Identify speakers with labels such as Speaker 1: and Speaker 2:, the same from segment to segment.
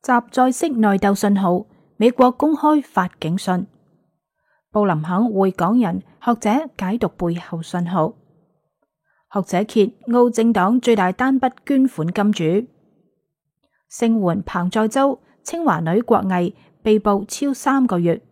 Speaker 1: 習在釋內鬥信號，美國公開發警訊。布林肯會港人，學者解讀背後信號。學者揭澳政黨最大單筆捐款金主。聲援彭載舟，清華女國藝被捕超3個月。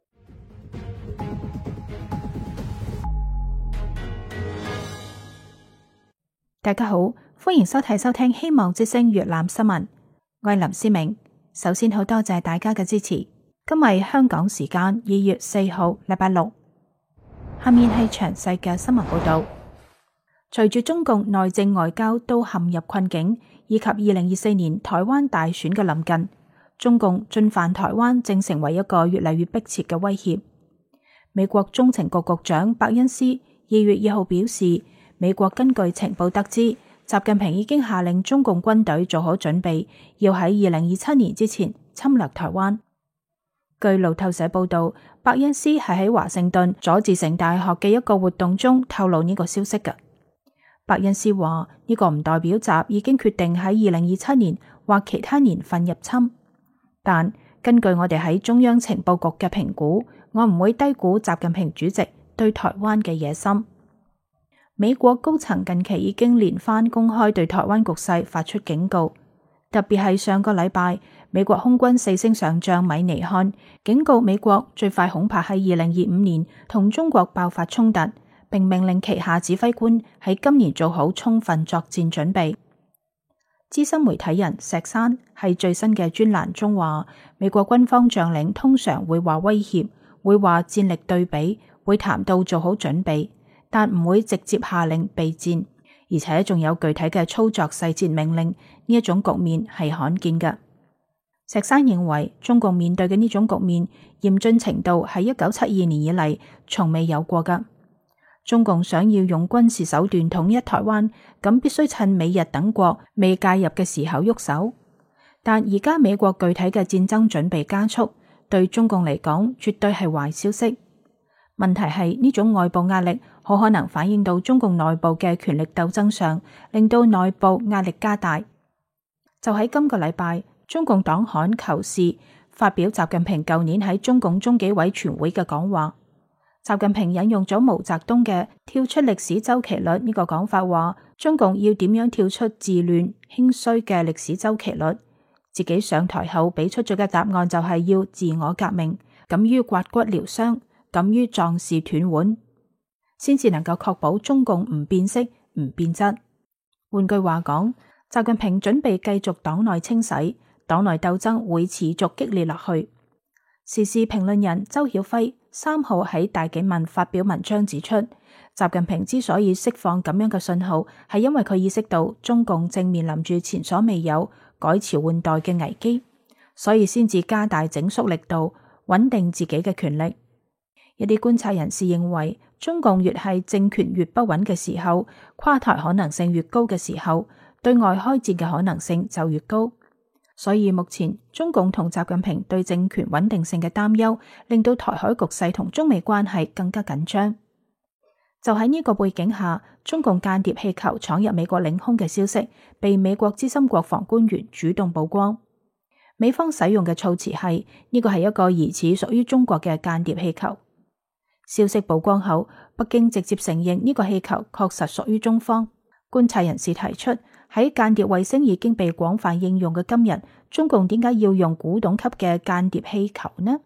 Speaker 1: 大家好，歡迎收聽希望之聲粵覽新聞。我係林思明，首先好多謝大家嘅支持。今日香港時間2月4號禮拜六，下面係詳細嘅新聞報道。隨住中共內政外交都陷入困境，以及2024年台灣大選嘅臨近，中共進犯台灣正成為一個越嚟越迫切嘅威脅。美國中情局局長伯恩斯2月1號表示，美國根據情報得知，習近平已經下令中共軍隊做好準備，要喺2027年之前侵略台灣。據路透社報道，伯恩斯係喺華盛頓佐治城大學嘅一個活動中透露呢個消息嘅。伯恩斯話：呢個唔代表習已經決定喺2027年或其他年份入侵，但根據我哋喺中央情報局嘅評估，我唔會低估習近平主席對台灣嘅野心。美國高層近期已經連番公開對台灣局勢發出警告，特別係上個禮拜，美國空軍4星上將米尼漢警告美國最快恐怕喺2025年同中國爆發衝突，並命令旗下指揮官喺今年做好充分作戰準備。資深媒體人石山喺最新嘅專欄中話，美國軍方將領通常會話威脅，會話戰力對比，會談到做好準備，但唔會直接下令備戰，而且仲有具體嘅操作細節命令。呢一種局面係罕見嘅。石山認為，中共面對嘅呢種局面嚴峻程度係1972年以嚟從未有過㗎。中共想要用軍事手段統一台灣，咁必須趁美日等國未介入嘅時候喐手。但而家美國具體嘅戰爭準備加速，對中共嚟講絕對係壞消息。問題係呢種外部壓力好可能反映到中共內部嘅權力鬥爭上，令到內部壓力加大。就喺今個禮拜，中共黨刊《求是》發表習近平舊年喺中共中紀委全會嘅講話。習近平引用咗毛澤東嘅跳出歷史周期率呢個講法，話中共要點樣跳出治亂興衰嘅歷史周期率。自己上台後俾出咗嘅答案就係要自我革命，敢於刮骨療傷，敢於壯士斷腕，先至能夠確保中共唔變色唔變質。換句話講，習近平準備繼續黨內清洗，黨內鬥爭會持續激烈落去。時事評論人周曉輝3號喺大紀文發表文章指出，習近平之所以釋放咁樣嘅信號，係因為佢意識到中共正面臨住前所未有改朝換代嘅危機，所以先至加大整肅力度，穩定自己嘅權力。一啲觀察人士認為，中共越係政權越不穩嘅時候，垮台可能性越高嘅時候，對外開戰嘅可能性就越高。所以目前中共同習近平對政權穩定性嘅擔憂，令到台海局勢同中美關係更加緊張。就喺呢個背景下，中共間諜氣球闖入美國領空嘅消息，被美國資深國防官員主動曝光。美方使用嘅措辭係呢個係一個疑似屬於中國嘅間諜氣球。消息曝光後，北京直接承認呢個氣球確實屬於中方。觀察人士提出，喺間諜衛星已經被廣泛應用嘅今日，中共點解要用古董級嘅間諜氣球呢？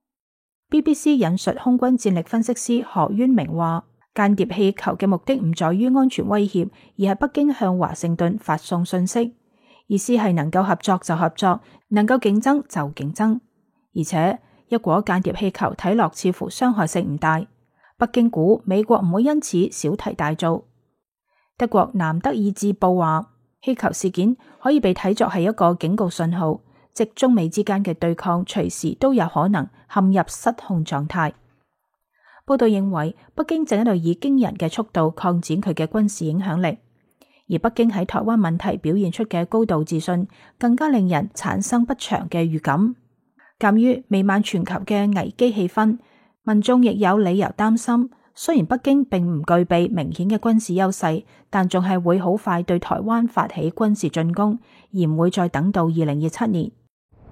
Speaker 1: BBC 引述空軍戰力分析師何淵明話，間諜氣球嘅目的唔在於安全威脅，而係北京向華盛頓發送信息，意思係能夠合作就合作，能夠競爭就競爭。而且一果間諜氣球睇落似乎傷害性唔大，北京估美國唔會因此小題大做。德國南德意志報話，氣球事件可以被睇作係一個警告信號，即中美之間嘅對抗隨時都有可能陷入失控狀態。報道認為，北京正喺度以驚人嘅速度擴展佢嘅軍事影響力，而北京喺台灣問題表現出嘅高度自信，更加令人產生不祥嘅預感。鑒於彌漫全球嘅危機氣氛，民眾亦有理由擔心，雖然北京並唔具備明顯嘅軍事優勢，但仲係會好快對台灣發起軍事進攻，而唔會再等到2027年。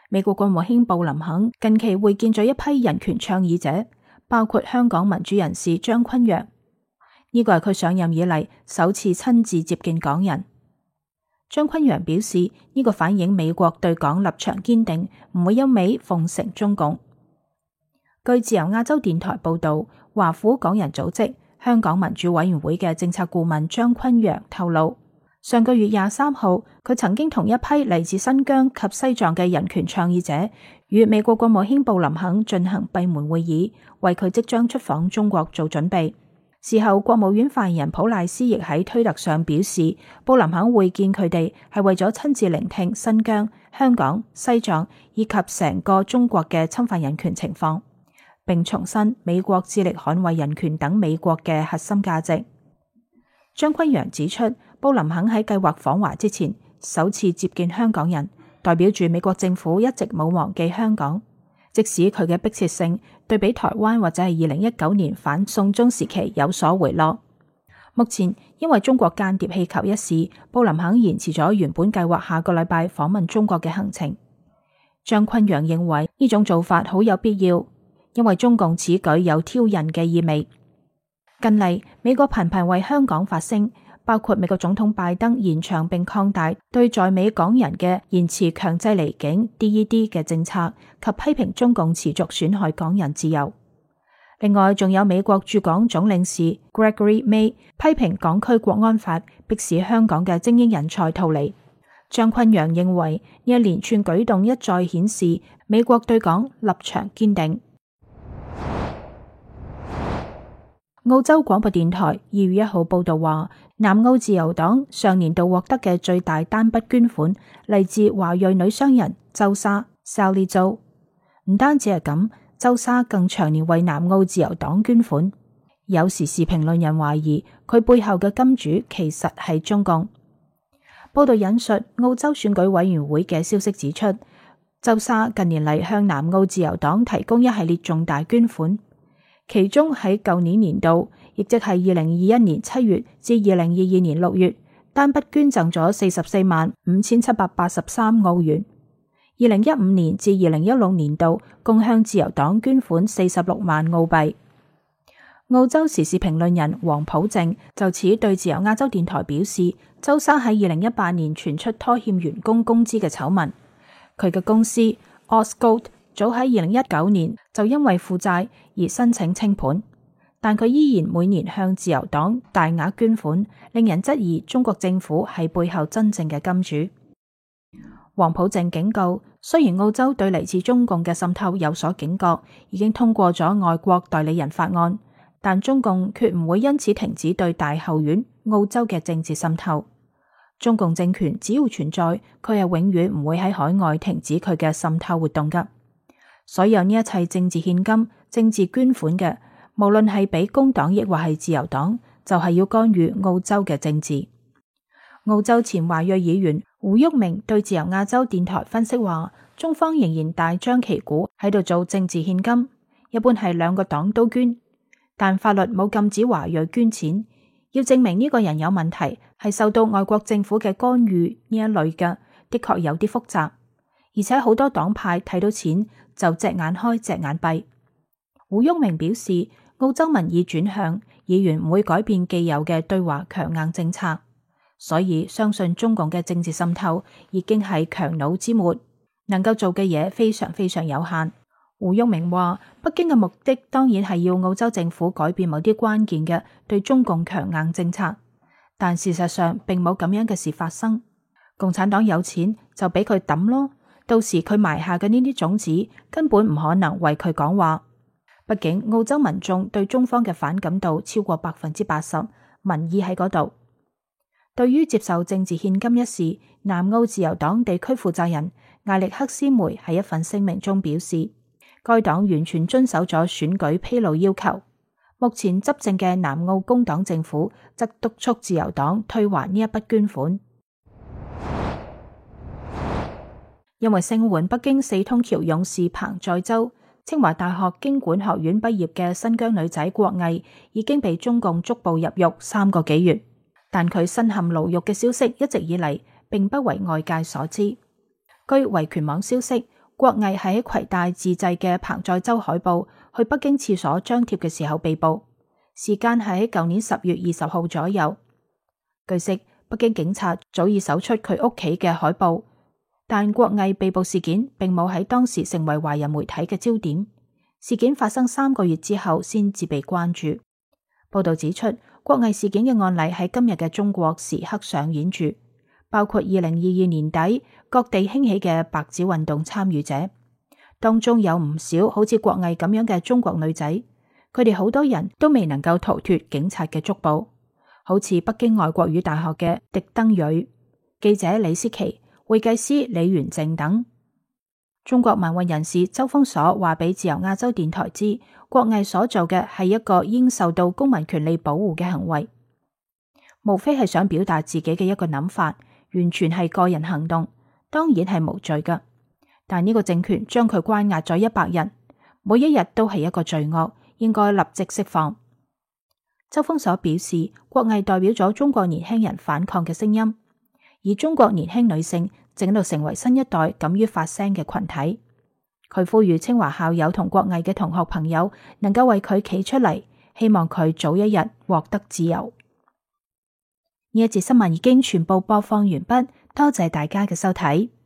Speaker 1: 美國國務卿布林肯近期會見咗一批人權倡議者，包括香港民主人士張崑陽。呢個係佢上任以嚟首次親自接見港人。張崑陽表示，呢個反映美國對港立場堅定，唔會一味奉承中共。據自由亞洲電台報道，華府港人組織香港民主委員會嘅政策顧問張崑陽透露，上個月23號，佢曾經同一批嚟自新疆及西藏嘅人權倡議者與美國國務卿布林肯進行閉門會議，為佢即將出訪中國做準備。事後，國務院發言人普賴斯亦喺推特上表示，布林肯會見佢哋係為咗親自聆聽新疆、香港、西藏以及成個中國嘅侵犯人權情況，並重申美國致力捍衛人權等美國嘅核心價值。張崑陽指出，布林肯喺計劃訪華之前首次接見香港人，代表住美國政府一直冇忘記香港，即使佢嘅迫切性對比台灣或者係2019年反送中時期有所回落。目前因為中國間諜氣球一事，布林肯延遲咗原本計劃下個禮拜訪問中國嘅行程。張崑陽認為呢種做法好有必要，因為中共此舉有挑釁嘅意味。近嚟美國頻頻為香港發聲，包括美國總統拜登延長並擴大對在美港人嘅延遲強制離境 DED 嘅政策，及批評中共持續損害港人自由。另外，仲有美國駐港總領事 Gregory May 批評港區國安法迫使香港嘅精英人才逃離。張崑陽認為呢一連串舉動一再顯示美國對港立場堅定。澳洲廣播電台2月1號報道話，南澳自由黨上年度獲得嘅最大單筆捐款嚟自華裔女商人周莎 Sally Zhou。唔單止係咁，周莎更長年為南澳自由黨捐款。有時事評論人懷疑佢背後嘅金主其實係中共。報道引述澳洲選舉委員會嘅消息指出，周莎近年嚟向南澳自由黨提供一系列重大捐款。其中喺舊年年度，亦即係2021年7月至2022年6月，單筆捐贈咗445783澳元。2015年至2016年度，共向自由黨捐款46萬澳幣。澳洲時事評論人黃普正就此對自由亞洲電台表示，周莎喺2018年傳出拖欠員工工資嘅醜聞，佢嘅公司 Osgold早喺2019年就因為負債而申請清盤，但佢依然每年向自由黨大額捐款，令人質疑中國政府係背後真正嘅金主。黃普正警告，雖然澳洲對嚟自中共嘅滲透有所警覺，已經通過咗外國代理人法案，但中共決唔會因此停止對大後院澳洲嘅政治滲透。中共政權只要存在，佢係永遠唔會喺海外停止佢嘅滲透活動噶。所有呢一切政治獻金、政治捐款嘅，無論係俾工黨亦或係自由黨，就係要干預澳洲嘅政治。澳洲前華裔議員胡旭明對自由亞洲電台分析話，中方仍然大張旗鼓喺度做政治獻金，一般係兩個黨都捐，但法律冇禁止華裔捐錢，要證明呢個人有問題係受到外國政府嘅干預呢一類嘅，的確有啲複雜。而且好多黨派睇到錢就隻眼開隻眼閉。胡旭明表示，澳洲民意轉向，議員唔會改變既有嘅對華強硬政策，所以相信中共嘅政治滲透已經係強弩之末，能夠做嘅嘢非常非常有限。胡旭明話，北京嘅目的當然係要澳洲政府改變某啲關鍵嘅對中共強硬政策，但事實上並冇咁樣嘅事發生。共產黨有錢就俾佢抌咯。到時佢埋下嘅呢啲種子根本唔可能為佢講話。畢竟澳洲民眾對中方嘅反感度超過80%，民意喺嗰度。對於接受政治獻金一事，南澳自由黨地區負責人艾力克斯梅喺一份聲明中表示，該黨完全遵守咗選舉披露要求。目前執政嘅南澳工黨政府則督促自由黨退還呢一筆捐款。因為聲援北京四通橋勇士彭載舟，清華大學經管學院畢業嘅新疆女仔郭毅已經被中共捉捕入獄3個幾月，但佢身陷牢獄嘅消息一直以嚟並不為外界所知。據維權網消息， 郭毅喺攜帶自製嘅彭載舟海報去北京廁所張貼嘅時候被捕，時間係喺舊年10月20號左右。據悉，北京警察早已搜出佢屋企嘅海報，但郭毅被捕事件並冇喺當時成為華人媒體嘅焦點。事件發生3個月之後先至被關注。報道指出，郭毅事件嘅案例喺今日嘅中國時刻上演住，包括2022年底各地興起嘅白紙運動參與者，當中有唔少好似郭毅咁樣嘅中國女仔，佢哋好多人都未能夠逃脫警察嘅捉捕，好似北京外國語大學嘅狄登蕊、記者李思琪、會計師李元正等。中國民運人士周鋒鎖話俾自由亞洲電台知，郭毅所做嘅係一個應受到公民權利保護嘅行為，無非係想表達自己嘅一個諗法，完全係個人行動，當然係無罪㗎。但呢個政權將佢關押咗100日，每一日都係一個罪惡，應該立即釋放。周鋒鎖表示，郭毅代表咗中國年輕人反抗嘅聲音，而中國年輕女性正喺度成為新一代敢於發聲嘅群體。佢呼籲清華校友同郭毅嘅同學朋友能夠為佢企出嚟，希望佢早一日獲得自由。呢一節新聞已經全部播放完畢，多謝大家嘅收睇。